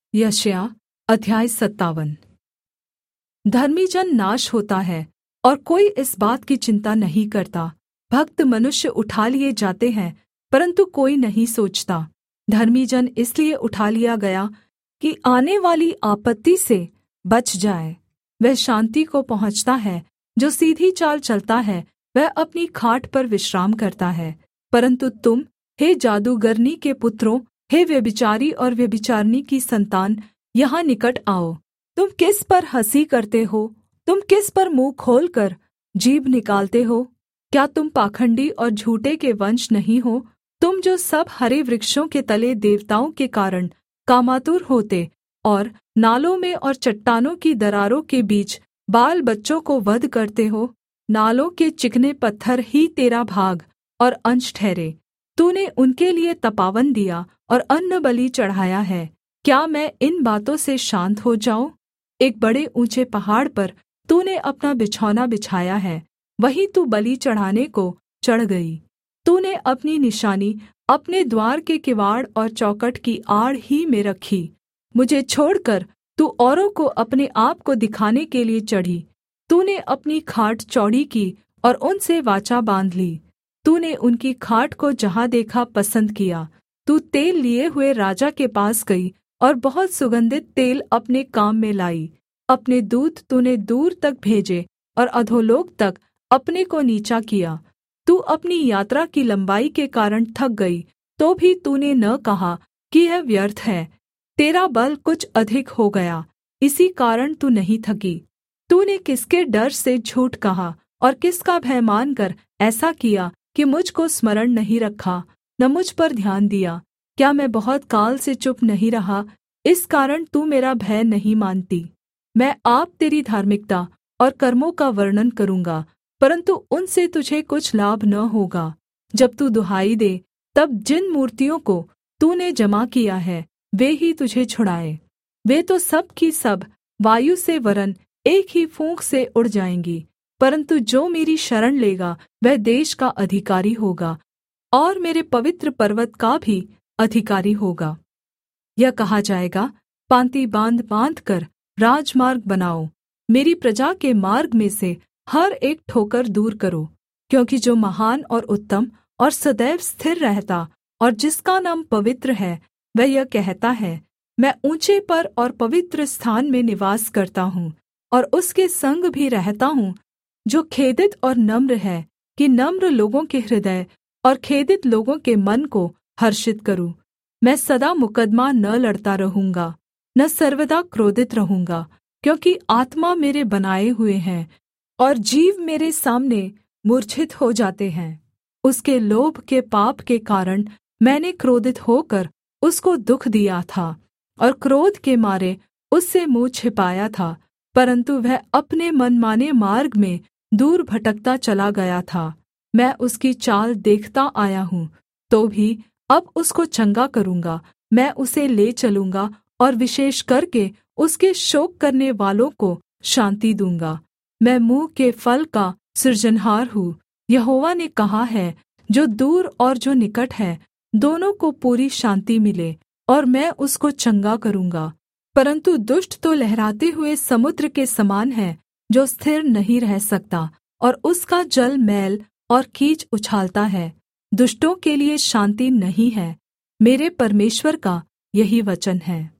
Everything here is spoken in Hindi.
यशायाह अध्याय 57। धर्मी जन नाश होता है और कोई इस बात की चिन्ता नहीं करता। भक्त मनुष्य उठा लिए जाते हैं, परन्तु कोई नहीं सोचता। धर्मी जन इसलिए उठा लिया गया कि आनेवाली आपत्ति से बच जाए। वह शान्ति को पहुँचता है, जो सीधी चाल चलता है वह अपनी खाट पर विश्राम करता है। परन्तु तुम, हे जादूगरनी के पुत्रों, हे व्यभिचारी और व्यभिचारिणी की संतान, यहाँ निकट आओ। तुम किस पर हँसी करते हो? तुम किस पर मुँह खोलकर जीभ निकालते हो? क्या तुम पाखण्डी और झूठे के वंश नहीं हो? तुम जो सब हरे वृक्षों के तले देवताओं के कारण कामातुर होते और नालों में और चट्टानों की दरारों के बीच बाल बच्चों को वध करते हो। नालों के चिकने पत्थर ही तेरा भाग और अंश ठहरे। तूने उनके लिए तपावन दिया और अन्नबलि चढ़ाया है। क्या मैं इन बातों से शान्त हो जाऊँ? एक बड़े ऊँचे पहाड़ पर तूने अपना बिछौना बिछाया है, वहीं तू बलि चढ़ाने को चढ़ गई। तूने अपनी निशानी अपने द्वार के किवाड़ और चौखट की आड़ ही में रखी। मुझे छोड़कर तू औरों को अपने आप को दिखाने के लिए चढ़ी। तूने अपनी खाट चौड़ी की और उनसे वाचा बाँध ली। तूने उनकी खाट को जहाँ देखा पसन्द किया। तू तेल लिए हुए राजा के पास गई और बहुत सुगन्धित तेल अपने काम में लाई। अपने दूत तूने दूर तक भेजे और अधोलोक तक अपने को नीचा किया। तू अपनी यात्रा की लम्बाई के कारण थक गई, तो भी तूने न कहा कि यह व्यर्थ है। तेरा बल कुछ अधिक हो गया, इसी कारण तू नहीं थकी। तूने किसके डर से झूठ कहा और किसका भय मानकर ऐसा किया कि मुझ को स्मरण नहीं रखा, न मुझ पर ध्यान दिया? क्या मैं बहुत काल से चुप नहीं रहा? इस कारण तू मेरा भय नहीं मानती। मैं आप तेरी धार्मिकता और कर्मों का वर्णन करूँगा, परन्तु उनसे तुझे कुछ लाभ न होगा। जब तू दुहाई दे, तब जिन मूर्तियों को तूने जमा किया है वे ही तुझे छुड़ाए। वे तो सब की सब वायु से वरन् एक ही फूँक से उड़ जाएँगी, परन्तु जो मेरी शरण लेगा वह देश का अधिकारी होगा और मेरे पवित्र पर्वत का भी अधिकारी होगा। यह कहा जाएगा, पाँति बाँध बाँधकर राजमार्ग बनाओ, मेरी प्रजा के मार्ग में से हर एक ठोकर दूर करो। क्योंकि जो महान और उत्तम और सदैव स्थिर रहता और जिसका नाम पवित्र है, वह यह कहता है, मैं ऊँचे पर और पवित्र स्थान में निवास करता हूँ और उसके संग भी रहता हूँ, जो खेदित और नम्र है, कि नम्र लोगों के हृदय और खेदित लोगों के मन को हर्षित करूँ। मैं सदा मुकद्दमा न लड़ता रहूँगा, न सर्वदा क्रोधित रहूँगा, क्योंकि आत्मा मेरे बनाए हुए हैं और जीव मेरे सामने मूर्छित हो जाते हैं। उसके लोभ के पाप के कारण मैंने क्रोधित होकर उसको दुःख दिया था और क्रोध के मारे उससे मुँह छिपाया था, परन्तु वह अपने मनमाने मार्ग में दूर भटकता चला गया था। मैं उसकी चाल देखता आया हूँ, तो भी अब उसको चंगा करूँगा। मैं उसे ले चलूँगा और विशेष करके उसके शोक करने वालों को शान्ति दूँगा। मैं मुँह के फल का सृजनहार हूँ, यहोवा ने कहा है। जो दूर और जो निकट है, दोनों को पूरी शान्ति मिले और मैं उसको चंगा करूँगा। परन्तु दुष्ट तो लहराते हुए समुद्र के समान है, जो स्थिर नहीं रह सकता, और उसका जल मैल और कीच उछालता है। दुष्टों के लिए शान्ति नहीं है। मेरे परमेश्वर का यही वचन है।